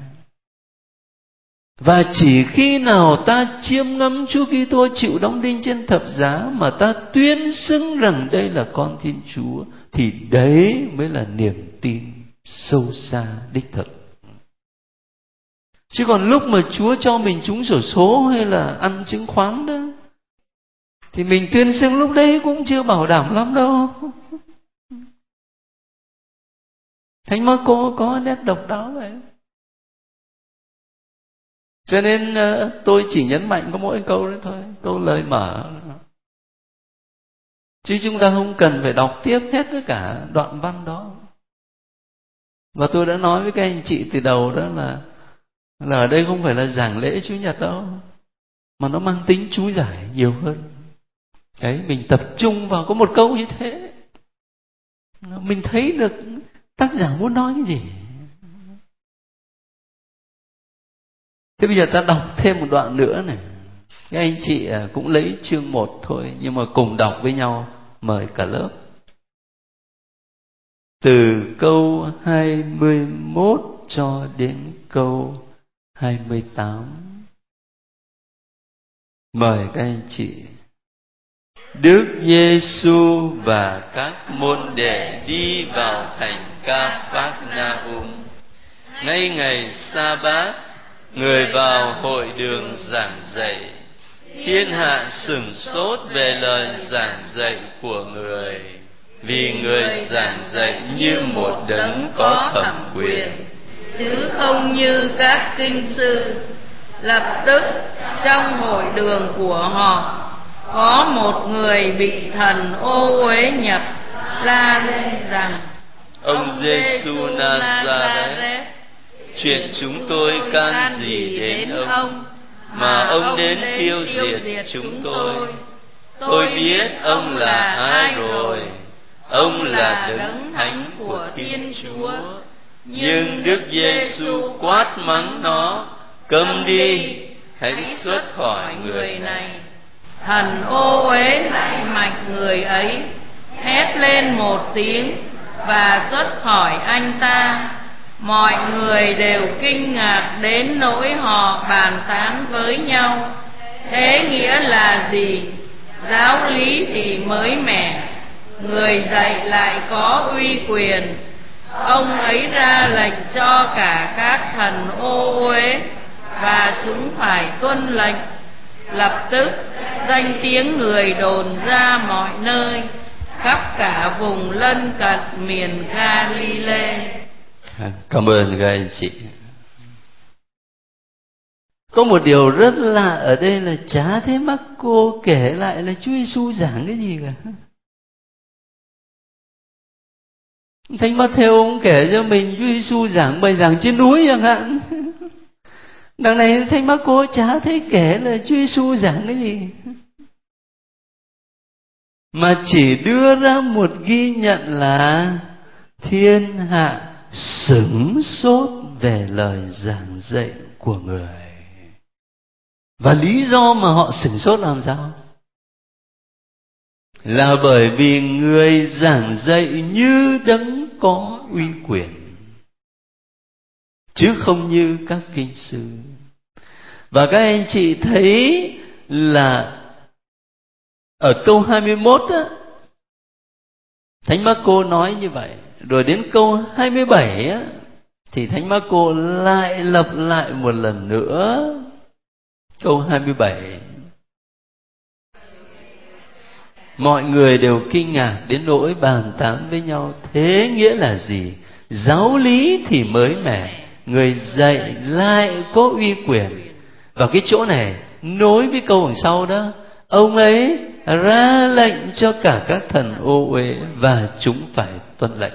Và chỉ khi nào ta chiêm ngắm Chúa Kitô chịu đóng đinh trên thập giá mà ta tuyên xưng rằng đây là con Thiên Chúa, thì đấy mới là niềm tin sâu xa đích thực. Chứ còn lúc mà Chúa cho mình trúng xổ số hay là ăn chứng khoán đó, thì mình tuyên xưng lúc đấy cũng chưa bảo đảm lắm đâu. Thánh Marco có nét độc đáo vậy. Cho nên tôi chỉ nhấn mạnh có mỗi câu đấy thôi, câu lời mở. Chứ chúng ta không cần phải đọc tiếp hết tất cả đoạn văn đó. Và tôi đã nói với các anh chị từ đầu đó là ở đây không phải là giảng lễ Chủ nhật đâu, mà nó mang tính chú giải nhiều hơn. Đấy, mình tập trung vào có một câu như thế, mình thấy được tác giả muốn nói cái gì. Thế bây giờ ta đọc thêm một đoạn nữa này. Các anh chị cũng lấy chương 1 thôi, nhưng mà cùng đọc với nhau, mời cả lớp. Từ câu 21 cho đến câu 28. Mời các anh chị. Đức Giêsu và các môn đệ đi vào thành Ca-phác-na-um. Ngay ngày Sa-bát, người vào hội đường giảng dạy. Thiên hạ sửng sốt về lời giảng dạy của người, vì người giảng dạy như một đấng có thẩm quyền, chứ không như các kinh sư. Lập tức trong hội đường của họ có một người bị thần ô uế nhập, la lên rằng: Ông Giêsu Nazareth, chuyện chúng tôi can gì đến ông, mà ông đến tiêu diệt chúng tôi? Tôi biết ông là ai rồi, ông là đấng thánh của Thiên Chúa. Nhưng Đức Giêsu quát mắng nó: câm đi, hãy xuất khỏi người này. Thần ô uế lại mạnh người ấy, hét lên một tiếng và xuất khỏi anh ta. Mọi người đều kinh ngạc đến nỗi họ bàn tán với nhau: thế nghĩa là gì? Giáo lý thì mới mẻ, người dạy lại có uy quyền. Ông ấy ra lệnh cho cả các thần ô uế, và chúng phải tuân lệnh. Lập tức danh tiếng người đồn ra mọi nơi, khắp cả vùng lân cận miền Ga-li-lê. Cảm ơn các anh chị. Có một điều rất lạ ở đây là chả thấy Marco kể lại là Chúa Giêsu giảng cái gì cả. Thánh Matthew cũng kể cho mình Chúa Giêsu giảng bài giảng trên núi chẳng hạn. Đằng này Thánh Marco chả thấy kể là Chúa Giêsu giảng cái gì, mà chỉ đưa ra một ghi nhận là thiên hạ sửng sốt về lời giảng dạy của người. Và lý do mà họ sửng sốt làm sao? Là bởi vì người giảng dạy như đấng có uy quyền, chứ không như các kinh sư. Và các anh chị thấy là ở câu 21 á, Thánh Marco nói như vậy. Rồi đến câu 27 á, thì Thánh Marco lại lặp lại một lần nữa. Câu 27: mọi người đều kinh ngạc đến nỗi bàn tán với nhau, thế nghĩa là gì? Giáo lý thì mới mẻ, người dạy lại có uy quyền. Và cái chỗ này nối với câu đằng sau đó: ông ấy ra lệnh cho cả các thần ô uế, và chúng phải tuân lệnh.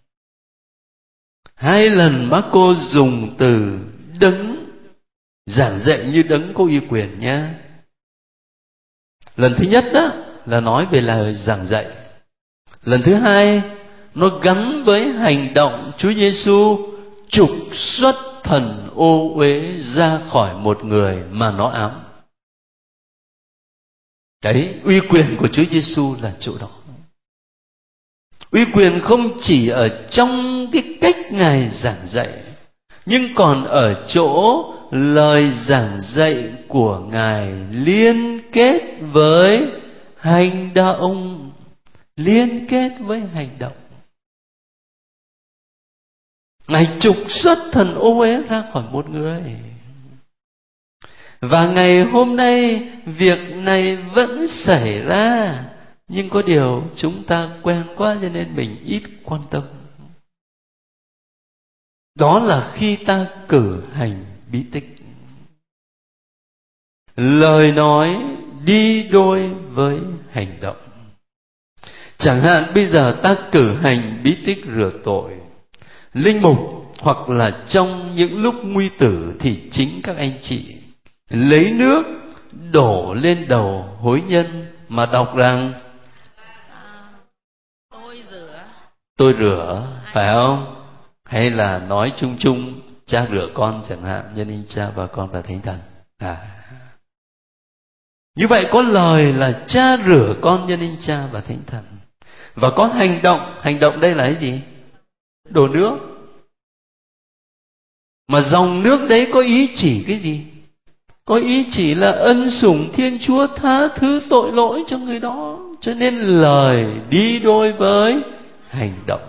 Hai lần Marco dùng từ đấng, giảng dạy như đấng có uy quyền nhé. Lần thứ nhất đó là nói về lời giảng dạy. Lần thứ hai nó gắn với hành động Chúa Giêsu trục xuất thần ô uế ra khỏi một người mà nó ám. Đấy, uy quyền của Chúa Giêsu là chỗ đó. Uy quyền không chỉ ở trong cái cách Ngài giảng dạy, nhưng còn ở chỗ lời giảng dạy của Ngài liên kết với hành động. Liên kết với hành động. Ngài trục xuất thần ô uế ra khỏi một người. Và ngày hôm nay việc này vẫn xảy ra, nhưng có điều chúng ta quen quá cho nên mình ít quan tâm. Đó là khi ta cử hành bí tích. Lời nói đi đôi với hành động. Chẳng hạn bây giờ ta cử hành bí tích rửa tội, linh mục hoặc là trong những lúc nguy tử thì chính các anh chị lấy nước đổ lên đầu hối nhân mà đọc rằng tôi rửa, phải không? Hay là nói chung chung cha rửa con chẳng hạn, nhân danh Cha và Con và Thánh Thần. Như vậy có lời là cha rửa con nhân danh Cha và Thánh Thần. Và có hành động đây là cái gì? Đổ nước. Mà dòng nước đấy có ý chỉ cái gì? Có ý chỉ là ân sủng Thiên Chúa tha thứ tội lỗi cho người đó. Cho nên lời đi đôi với hành động.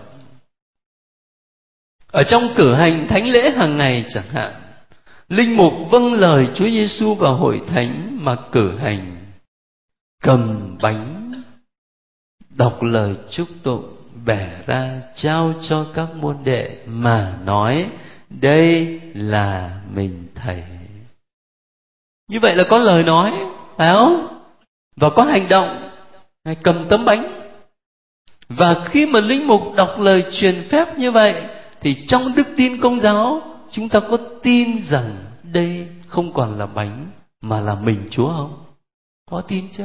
Ở trong cử hành thánh lễ hàng ngày chẳng hạn, linh mục vâng lời Chúa Giêsu vào hội thánh mà cử hành, cầm bánh, đọc lời chúc tụng, bẻ ra trao cho các môn đệ mà nói đây là mình Thầy. Như vậy là có lời nói, phải không? Và có hành động, Ngài cầm tấm bánh. Và khi mà linh mục đọc lời truyền phép như vậy thì trong đức tin Công giáo chúng ta có tin rằng đây không còn là bánh mà là mình Chúa không? Có tin chứ?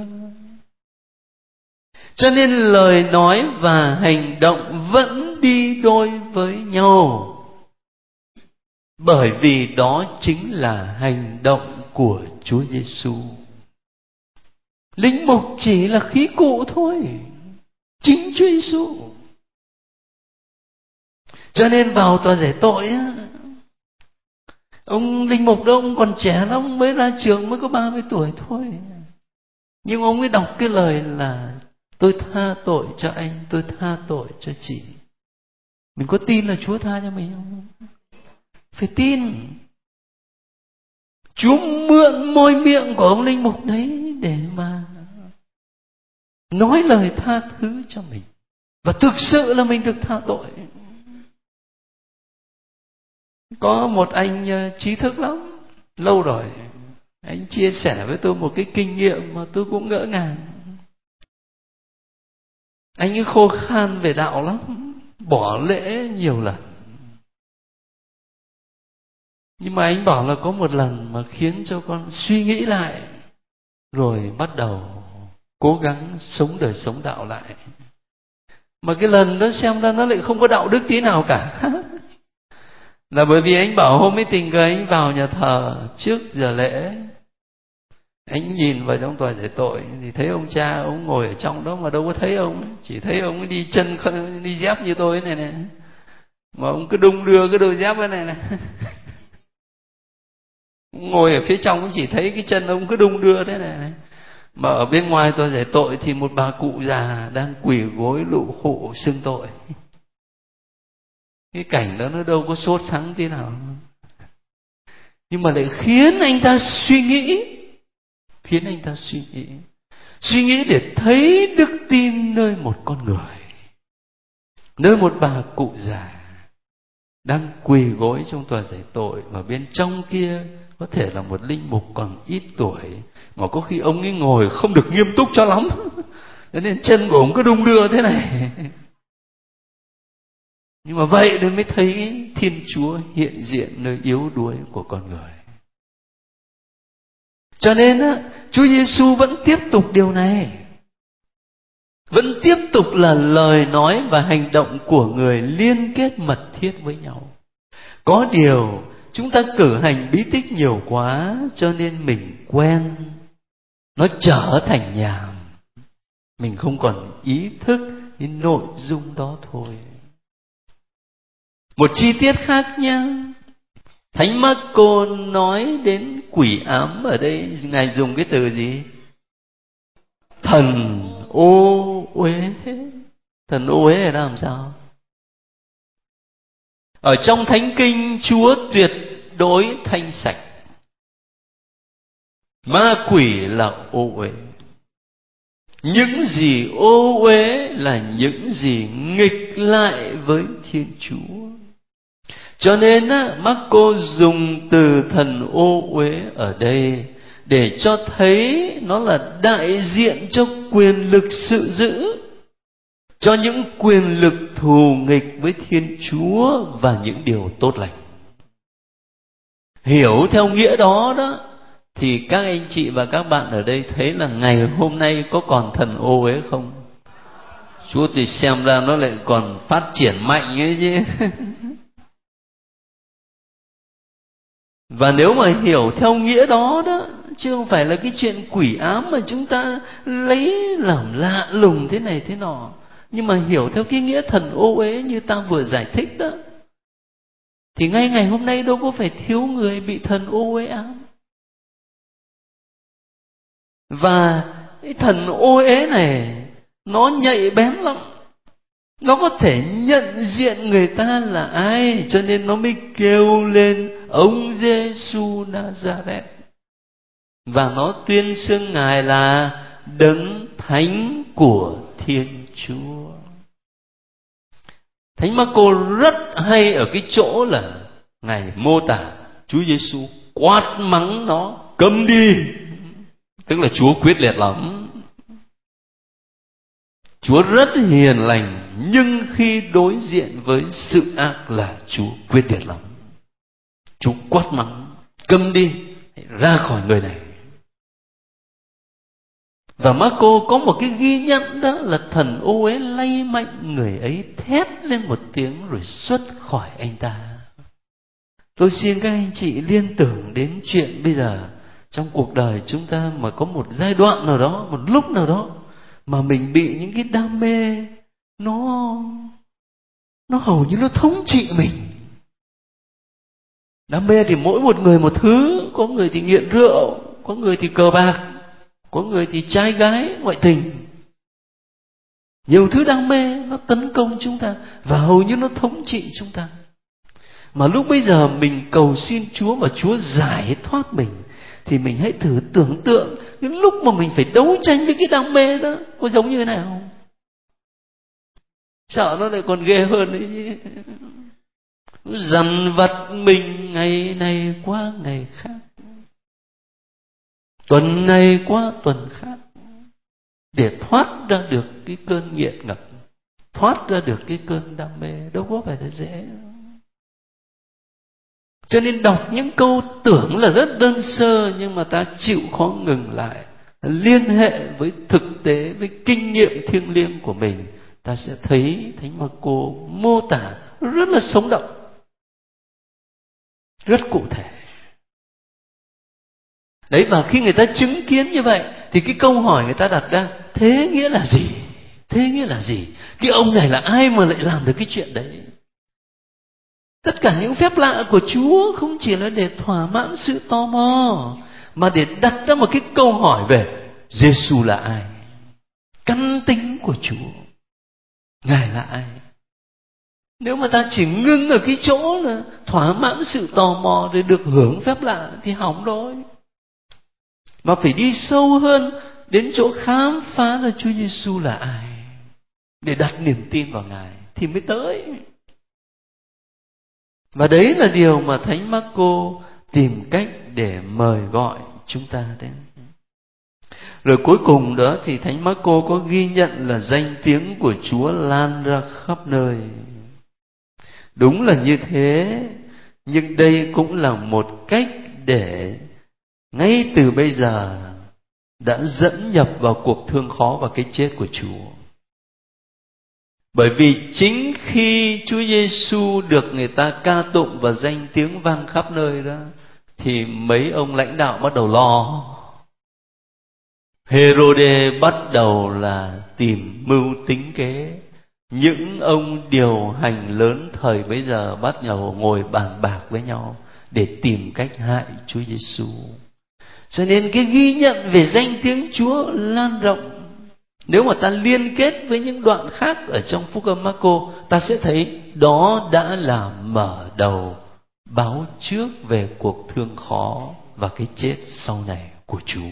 Cho nên lời nói và hành động vẫn đi đôi với nhau, bởi vì đó chính là hành động của Chúa Giêsu. Linh mục chỉ là khí cụ thôi, chính Chúa Giêsu. Cho nên vào tòa giải tội á, ông linh mục đó ông còn trẻ lắm, ông mới ra trường, mới có 30 tuổi thôi. Nhưng ông ấy đọc cái lời là tôi tha tội cho anh, tôi tha tội cho chị. Mình có tin là Chúa tha cho mình không? Phải tin. Chúa mượn môi miệng của ông linh mục đấy để mà nói lời tha thứ cho mình. Và thực sự là mình được tha tội. Có một anh trí thức lắm, lâu rồi, anh chia sẻ với tôi một cái kinh nghiệm mà tôi cũng ngỡ ngàng. Anh ấy khô khan về đạo lắm, bỏ lễ nhiều lần. Nhưng mà anh bảo là có một lần mà khiến cho con suy nghĩ lại, rồi bắt đầu cố gắng sống đời sống đạo lại. Mà cái lần đó xem ra nó lại không có đạo đức tí nào cả. Là bởi vì anh bảo hôm ấy tình cờ anh vào nhà thờ trước giờ lễ, anh nhìn vào trong tòa giải tội thì thấy ông cha ông ngồi ở trong đó mà đâu có thấy ông, chỉ thấy ông ấy đi chân đi dép như tôi này này, mà ông cứ đung đưa cái đôi dép này này. Ngồi ở phía trong cũng chỉ thấy cái chân ông cứ đung đưa thế này. Mà ở bên ngoài tòa giải tội thì một bà cụ già đang quỳ gối lụ khụ xưng tội. Cái cảnh đó nó đâu có sốt sắng thế nào, nhưng mà lại khiến anh ta suy nghĩ. Suy nghĩ để thấy đức tin nơi một con người, nơi một bà cụ già đang quỳ gối trong tòa giải tội, và bên trong kia có thể là một linh mục còn ít tuổi, mà có khi ông ấy ngồi không được nghiêm túc cho lắm, cho nên chân của ông cứ đung đưa thế này. Nhưng mà vậy nên mới thấy Thiên Chúa hiện diện nơi yếu đuối của con người. Cho nên Chúa Giêsu vẫn tiếp tục điều này, vẫn tiếp tục là lời nói và hành động của người liên kết mật thiết với nhau. Có điều chúng ta cử hành bí tích nhiều quá cho nên mình quen, nó trở thành nhàm, mình không còn ý thức cái nội dung đó thôi. Một chi tiết khác nha, Thánh Marco nói đến quỷ ám ở đây, Ngài dùng cái từ gì? Thần ô uế. Thần ô uế là làm sao? Ở trong Thánh Kinh, Chúa tuyệt đối thanh sạch. Ma quỷ là ô uế. Những gì ô uế là những gì nghịch lại với Thiên Chúa. Cho nên Marco dùng từ thần ô uế ở đây để cho thấy nó là đại diện cho quyền lực sự dữ, cho những quyền lực thù nghịch với Thiên Chúa và những điều tốt lành. Hiểu theo nghĩa đó thì các anh chị và các bạn ở đây thấy là ngày hôm nay có còn thần ô uế không? Chúa thì xem ra nó lại còn phát triển mạnh ấy chứ. Và nếu mà hiểu theo nghĩa đó chứ không phải là cái chuyện quỷ ám mà chúng ta lấy làm lạ lùng thế này thế nọ, nhưng mà hiểu theo cái nghĩa thần ô uế như ta vừa giải thích đó, thì ngay ngày hôm nay đâu có phải thiếu người bị thần ô uế ám. Và cái thần ô uế này nó nhạy bén lắm, nó có thể nhận diện người ta là ai, cho nên nó mới kêu lên ông Giêsu Nazareth, và nó tuyên xưng Ngài là Đấng Thánh của Thiên Chúa. Thánh Marco rất hay ở cái chỗ là Ngài mô tả Chúa Giêsu quát mắng nó câm đi, tức là Chúa quyết liệt lắm. Chúa rất hiền lành, nhưng khi đối diện với sự ác là Chúa quyết liệt lắm. Chúa quát mắng câm đi, hãy ra khỏi người này. Và Marco có một cái ghi nhận đó là thần ô uế lay mạnh người ấy, thét lên một tiếng rồi xuất khỏi anh ta. Tôi xin các anh chị liên tưởng đến chuyện bây giờ trong cuộc đời chúng ta mà có một giai đoạn nào đó, một lúc nào đó mà mình bị những cái đam mê nó hầu như nó thống trị mình. Đam mê thì mỗi một người một thứ, có người thì nghiện rượu, có người thì cờ bạc, có người thì trai gái ngoại tình. Nhiều thứ đam mê nó tấn công chúng ta và hầu như nó thống trị chúng ta. Mà lúc bây giờ mình cầu xin Chúa và Chúa giải thoát mình, thì mình hãy thử tưởng tượng cái lúc mà mình phải đấu tranh với cái đam mê đó có giống như thế nào không? Sợ nó lại còn ghê hơn đấy. Nó dằn vặt mình ngày này qua ngày khác, tuần này qua tuần khác, để thoát ra được cái cơn nghiện ngập, thoát ra được cái cơn đam mê đâu có phải là dễ. Cho nên đọc những câu tưởng là rất đơn sơ, nhưng mà ta chịu khó ngừng lại, liên hệ với thực tế, với kinh nghiệm thiêng liêng của mình, ta sẽ thấy Thánh Marco mô tả rất là sống động, rất cụ thể. Đấy, và khi người ta chứng kiến như vậy thì cái câu hỏi người ta đặt ra, thế nghĩa là gì? Thế nghĩa là gì? Cái ông này là ai mà lại làm được cái chuyện đấy? Tất cả những phép lạ của Chúa không chỉ là để thỏa mãn sự tò mò, mà để đặt ra một cái câu hỏi về Giêsu là ai, căn tính của Chúa, Ngài là ai. Nếu mà ta chỉ ngưng ở cái chỗ là thỏa mãn sự tò mò để được hưởng phép lạ thì hỏng rồi. Mà phải đi sâu hơn đến chỗ khám phá là Chúa Giêsu là ai, để đặt niềm tin vào Ngài thì mới tới. Và đấy là điều mà Thánh Marco tìm cách để mời gọi chúng ta đấy. Rồi cuối cùng đó thì Thánh Marco có ghi nhận là danh tiếng của Chúa lan ra khắp nơi. Đúng là như thế, nhưng đây cũng là một cách để ngay từ bây giờ đã dẫn nhập vào cuộc thương khó và cái chết của Chúa. Bởi vì chính khi Chúa Giêsu được người ta ca tụng và danh tiếng vang khắp nơi đó, thì mấy ông lãnh đạo bắt đầu lo. Hêrôđê bắt đầu là tìm mưu tính kế. Những ông điều hành lớn thời bấy giờ bắt đầu ngồi bàn bạc với nhau để tìm cách hại Chúa Giêsu. Cho nên cái ghi nhận về danh tiếng Chúa lan rộng. Nếu mà ta liên kết với những đoạn khác ở trong Phúc Âm Marco, ta sẽ thấy đó đã là mở đầu báo trước về cuộc thương khó và cái chết sau này của Chúa.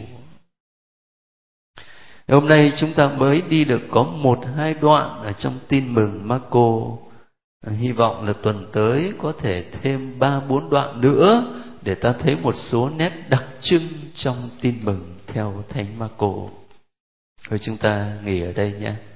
Hôm nay chúng ta mới đi được có 1-2 đoạn ở trong tin mừng Marco. Hy vọng là tuần tới có thể thêm 3-4 đoạn nữa để ta thấy một số nét đặc trưng trong tin mừng theo Thánh Marco. Rồi chúng ta nghỉ ở đây nhé.